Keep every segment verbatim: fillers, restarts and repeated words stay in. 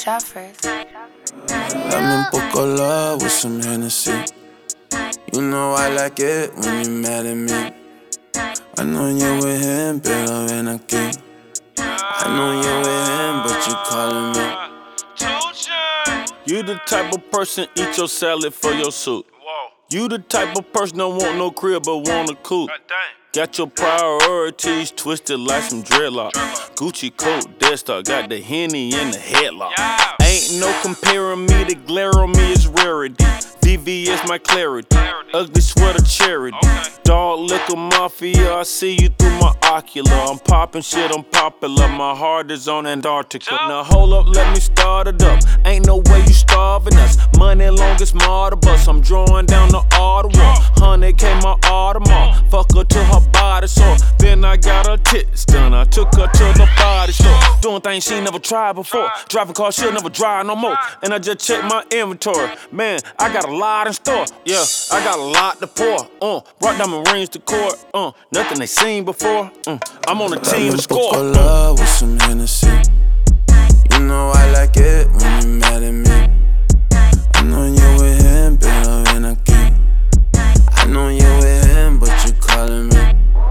shot first. Dame un poco love with some Hennessy. You know I like it when you're mad at me. I know you're with him, pero ven aquí. I know you're with him, but you calling me. You the type of person eat your salad for your soup. You the type of person don't want no crib but want a coupe. Got your priorities twisted like some dreadlock. Gucci coat, Death Star, got the Henny in the headlock. Ain't no comparing me, the glare on me is rarity. V V is my clarity, ugly sweater charity. Dog liquor mafia, I see you through my ocular. I'm popping shit, I'm popular, my heart is on Antarctica. Now hold up, let me start it up. Ain't no way you starving us. Money long as martyr bus, I'm drawing down the Ottawa. Honey came my Audemars, fuck her to her body sore. Then I got her tits done, I took her to the body store. Doing things she never tried before. Driving cars she'll never drive no more. And I just checked my inventory. Man, I got a lot in store. Yeah, I got a lot to pour. Uh, brought diamond rings to court. Uh, nothing they seen before. Uh, I'm on the team to score. Dame un poco love with some Hennessy. You know I like it when you're mad at me. I know you're with him, pero ven aquí. I know you're with him, but you calling me.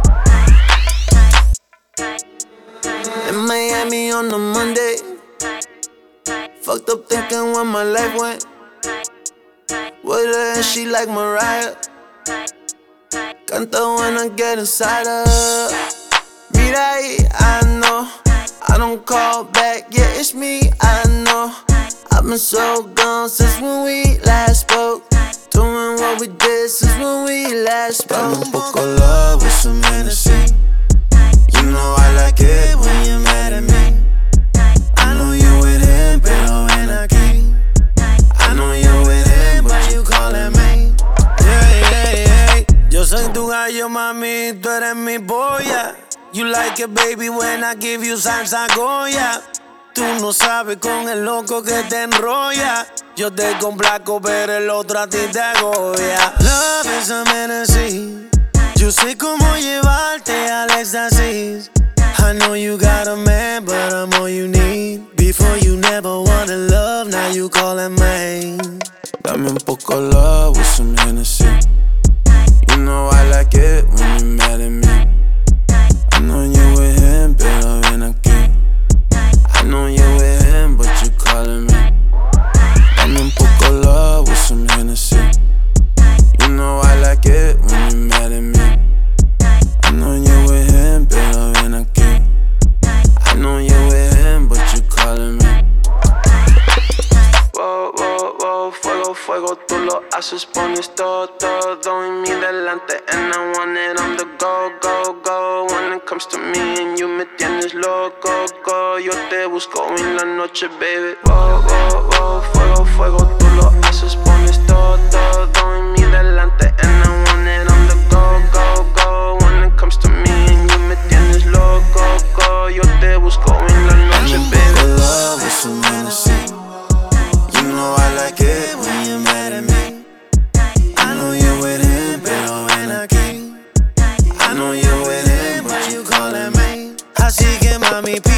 In Miami on a Monday. Fucked up thinking where my life went. With her and she like Mariah. Canta when I get inside her. Mira ahí, I know. I don't call back, yeah, it's me, I know. I've been so gone since when we last spoke. Doing what we did since when we last spoke. Dame un poco love with some Hennessy. You know I like it when you're mad at me. I know you're with him, pero ven aquí. I know you're with him, but you calling me. Yeah, yeah, yeah. Yo soy tu gallo, mami, tú eres mi polla. You like it, baby, when I give you salsa Goya. Tú no sabes con el loco que te enrolla. Yo te complaco, pero el otro a ti te agobia. Love is a Hennessy. Yo sé cómo llevarte al éxtasis. I know you got a man, but I'm all you need. Before you never wanted love, now you calling me. Dame un poco love with some Hennessy. You know I like it when you're mad at me. I know you're with him, pero ven aquí. I know you're with him, but you calling me. Dame un poco love with some Hennessy. You know I like it when you're mad at me. I know you're with him, pero ven aquí. I know you're with him, but you calling me. Wow, wow, wow, fuego, fuego, tú lo haces, pones todo, todo en mi delante. And I want it, I'm the go, go, go. When it comes to me and you me tienes loco, go. Yo te busco en la noche, baby. Wow, wow, wow, fuego, fuego, tú lo haces, pones todo, todo en mi delante. And I want it, I'm the go, go, go. When it comes to me and you me tienes loco, go. Yo te busco en la noche, baby. Love with some Hennessy. You know I like it when you're mad at me. I know you're with him, pero ven aquí. I know you're with him, but you calling me. Así que mami,